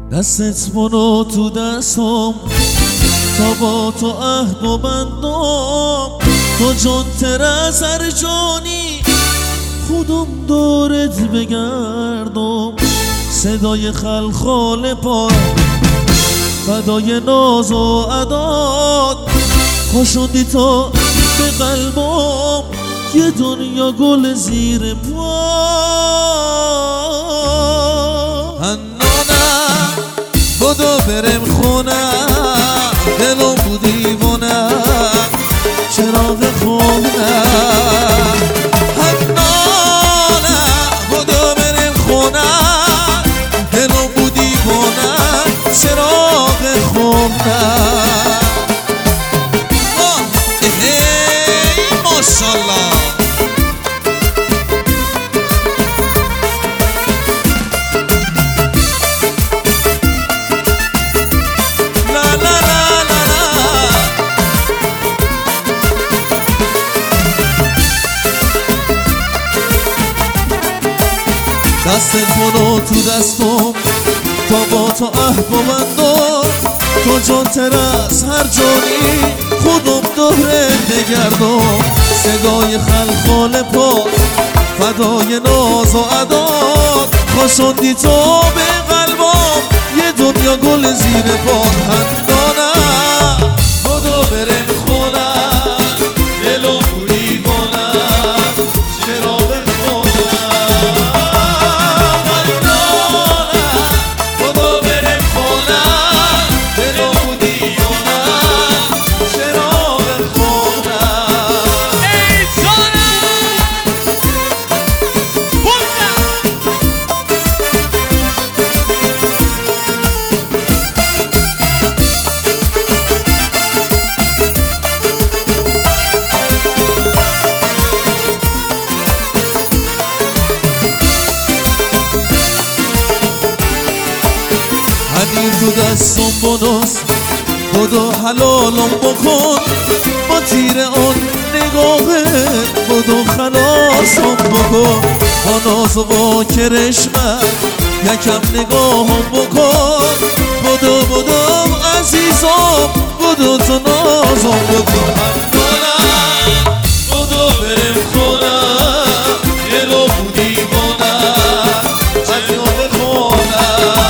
دستت منو تو دستم تا با تو عهد و بندم، تو جان تر از هر جانی خودم دورت بگردم. صدای خلخال پا فدای ناز و عداد، خوشوندی تا به قلبم یه دنیا گل زیر پا. هنانم بدو برم خونم، دلم بود دیوونم چراغ خونم. هنانم بدو برم خونم، دلم بود دیوونم چراغ خونم. ماشالله دستت منو تو دستم تا با تو عهد ببندم، تو جان تر از هر جانی خودم دورت بگردم. صدای خلخال پا فدای ناز و عداد، خوشوندی تو به قلبم یه دنیا گل زیر پا. هنانم بدو برم خونم، دلم بودی کنم چراغ تو دستم بناس بدو حلالم بکن، با تیر آن نگاهت بدو خلاصم بکن. با ناز و با کرشمت یکم نگاهم بکن، بدو عزیزم بدو تو نازم بکن. هنانم بدو برم خونم، دلم بودی بونم چراغ خونم.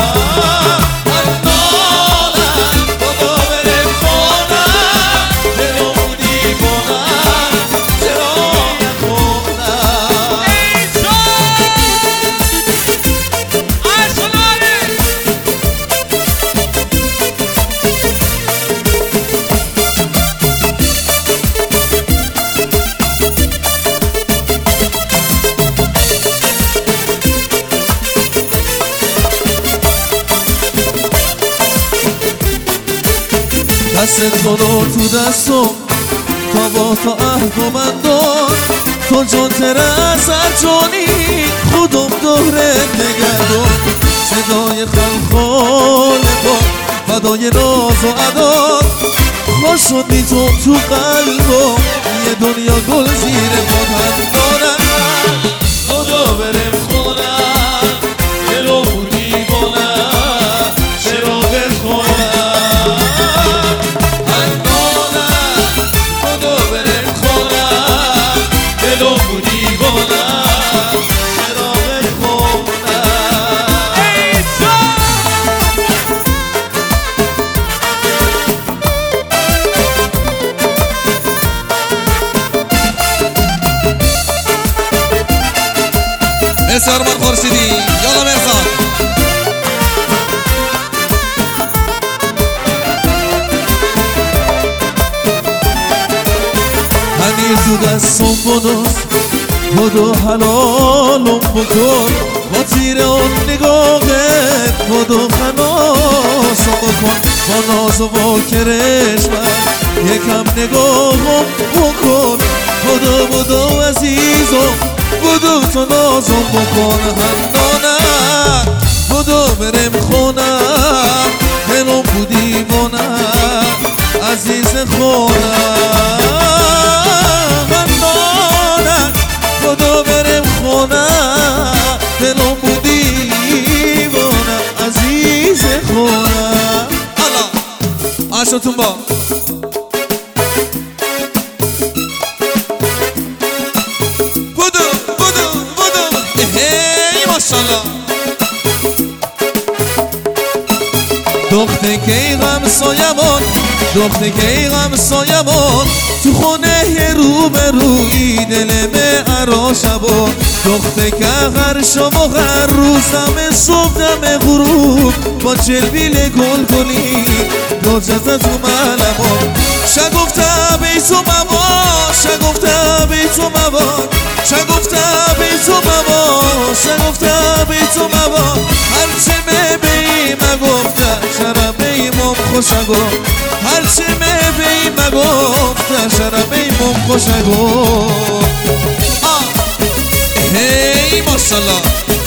دستت منو تو دستم تا با تو عهد ببندم، تو جان تر از هر جانی خودم دورت بگردم. صدای خلخال پا فدای ناز و عداد، خوشوندی تو قلبم یه دنیا گل زیر پا. هنانم بدو برم خونم، دلم بودی کنم چراغ خونم. سرمن خورشیدی یالا مرزان. هنی تو دستم بناس بدو حلالم بکن، با تیر آن نگاهت بدو خلاصم بکن. با ناز و با کرشمت یکم نگاهم بکن، بدو عزیزم بدو تو نازم بکن. هنانم بدو برم خونم، دلم بودی بونم عزیز خونم. هنانم بدو برم خونم، دلم بودی بونم عزیز دستتون با بودو هی ماشالله دختر که غم سایمون دختر که غم سایمون تو خونه روبروی دلمه عراشبون دختر که هر شب و هر روزم صبح دم غروب با جلبیل گل گلی نجزه تو ملمون شگفته بی تو مبا شگفته بی تو مبا شگفته بی تو مبا شگفته بی تو مبا هرچه بی مگفته شربه مم خوشگو هرچه بی مگفته شربه مم خوشگو هی ماشالله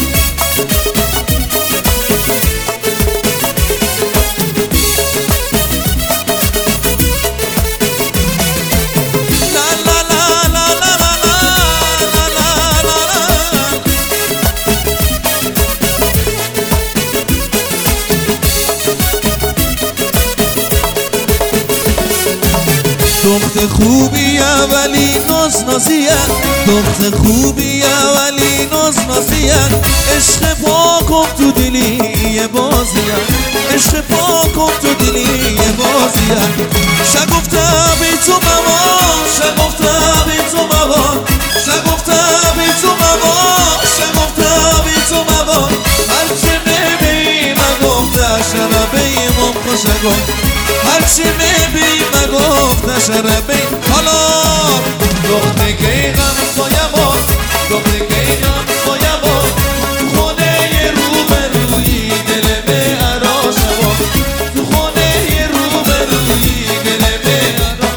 دختر خوبیه ولی ناز نازیه دختر خوبیه ولی ناز نازیه عشق پاکم تو دلی یه بازیه عشق پاکم تو دلی یه بازیه شگفته بی تو موا شگفته بی تو موا شگفته بی تو موا شگفته بی تو موا هرچه میبی مگفته شربه مم خوشگو هرچی میبی مگفته شربه حالا دختر که غم سایمون دختر که غم سایمون تو خونه روبروی دلمه عراشمون تو خونه روبروی دلمه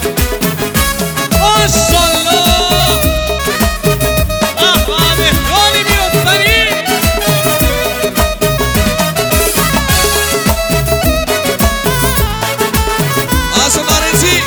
ماشالله مهرانی بیاد سریع آسان نارنجی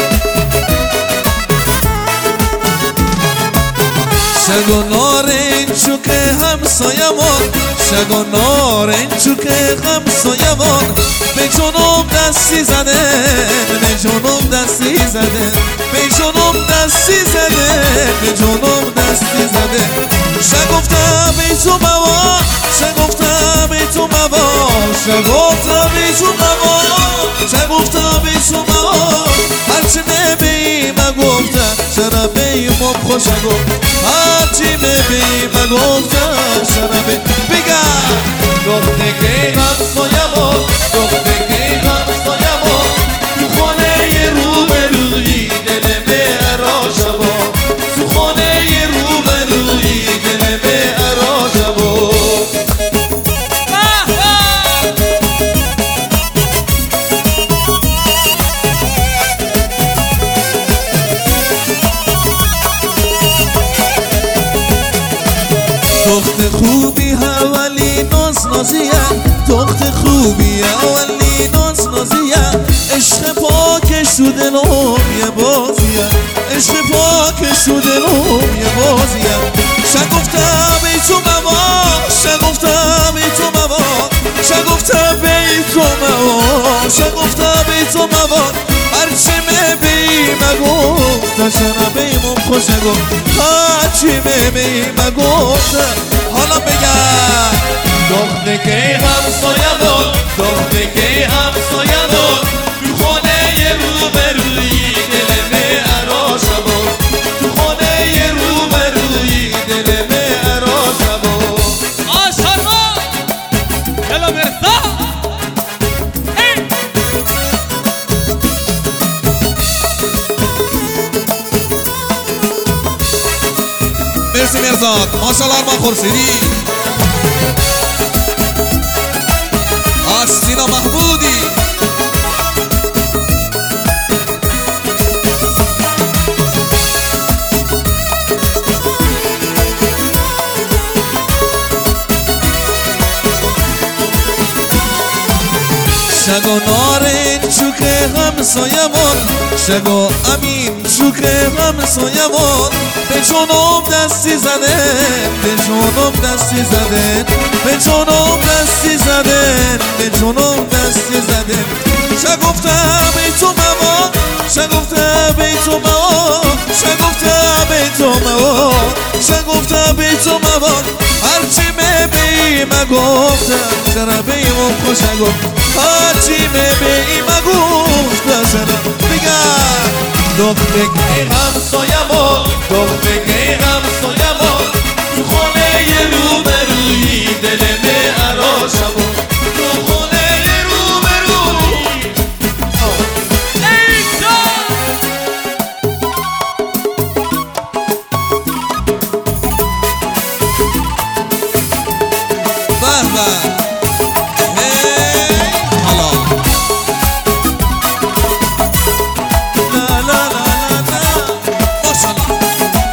شگو نارنجو که همسایمون شگو نارنجو که همسایمون به جنوب دستی زدن به جنوب دستی زدن به جنوب دستی زدن به جنوب دستی زدن شگفته بی تو موا شگفته بی تو موا شگفته بی تو موا شگفته بی تو موا هرچی نبی مگفته شربه مم خوشگو هرچی نبی مگفته شربه بگم دختر که غم سایمون دختر که غم سایمون تو خونه روبروی دلمه عراشمون تو خونه روبروی دلمه عراشمون دختر خوبی ولی ناز نازیه دختر خوبی ولی ناز نازیه عشق پاکش تو دلم یه بازیه عشق پاکش تو دلم یه بازیه شگفته بی تو موا شگفته بی تو موا شگفته بی تو موا شگفته بی تو موا هرچی میبی مگفته شربه مم خوشگو هرچی میبی مگفته حالا بگم دختر که همسایمون دختر که همسایمون تو خونه روبروی دلمه عراشمون تو خونه روبروی دلمه عراشمون ماشالله یلا مرسا مرسی مرزاد ماشالله آرمان خورشیدی آستینا محمودی شگو نارنجو که همسایمون شگو امین چو که همسایمون به به جنوب دستی زدن به جنوب دستی زدن به جنوب دستی زدن به جنوب دستی زدن شگفتم ای تو مواد شگفتم ای تو مواد شگفتم ای تو مواد شگفتم ای تو مواد هرچی میبی مگفتم شربه ایمون خوش گفت هرچی میبی مگفت شرم بگم دختگی همسایمون دختگی همسایمون تو خونه ی رو بروی دل می عراشمون تو خونه ی رو بروی ایسا به به حالا لا لا لا لا ماشالله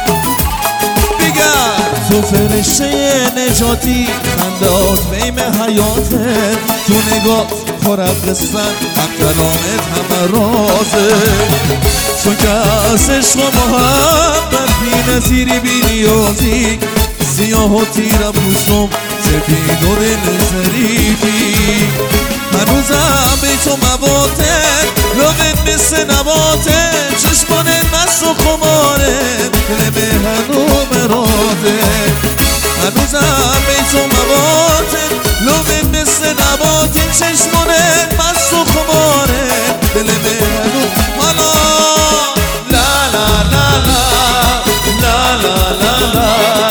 بگم تو فرشته نجاتی خندات بیم حیاته تو نگاه پر از قصن هم کلامت همه رازه تو که از عشق و محبت بی نظیری بی نیازی سیاه و تیرم پوستم سفید و دل ظریفی هنوزم بی تو مواتت لغت مثل نباتت چشمانت مست و خمارت دل به هنو مراته هنوزم بی تو مواتت لغت مثل نباتت چشمانت مست و خمارت دل به هنو حالا لا لا لا لا لا لا لا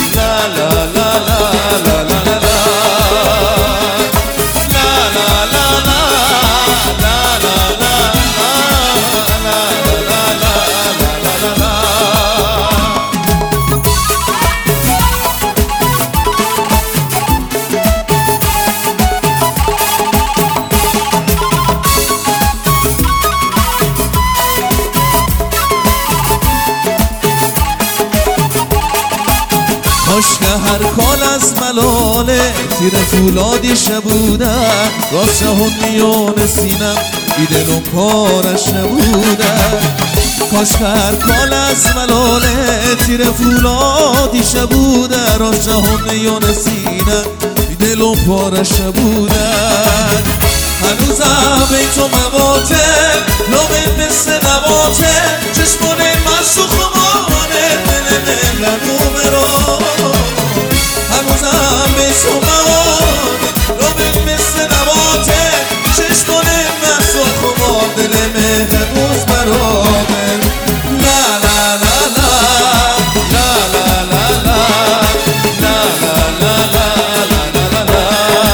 کاش که هر کال از ملاله تیر فولادی شبودن راست جهان میان سینم ایدن و کارش نبودن کاش که هر کال از ملاله تیر فولادی شبودن راست جهان میان سینم ایدن و کارش نبودن هنوزم بی تو مواته لبت مثل نباته چشمانه مست و خمانه دل مهرن و مرا هنوزم بی تو مواته لبت مثل نباته چشمانه مست و خمار دل مهرن و مرا لا لا لا لا لا لا لا لا لا لا لا لا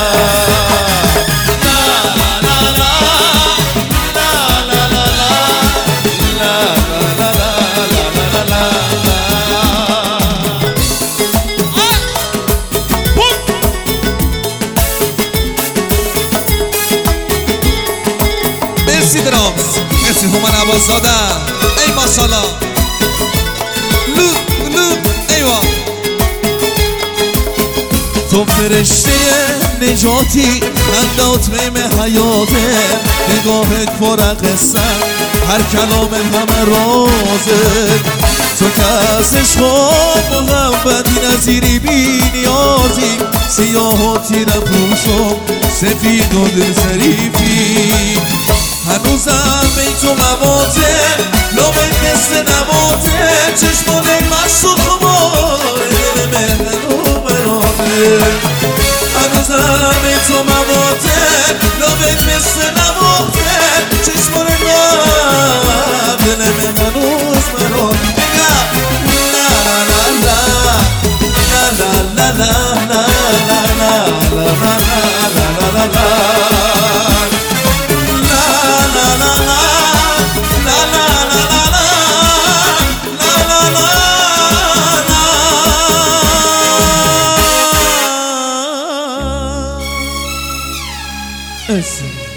مرسی درامز مرسی هومن عباسزاده ای ماشالله لو لو ایوا تو فرشته نجاتی خندات بیم حیاته نگاهت پر قصه هر کلام همه رازه تو که از عشق و محبتی نظیری بی نیازی سیاه و تیره پوشم سفید و دل ظریفی هنوزم بی تو مواته لبت مثل نباته چشمانه مست و خماره دل مهرن و مراته هنوزم بی تو مواته لبت مثل نباته چشمانه مست دل مهرن و مراته Listen.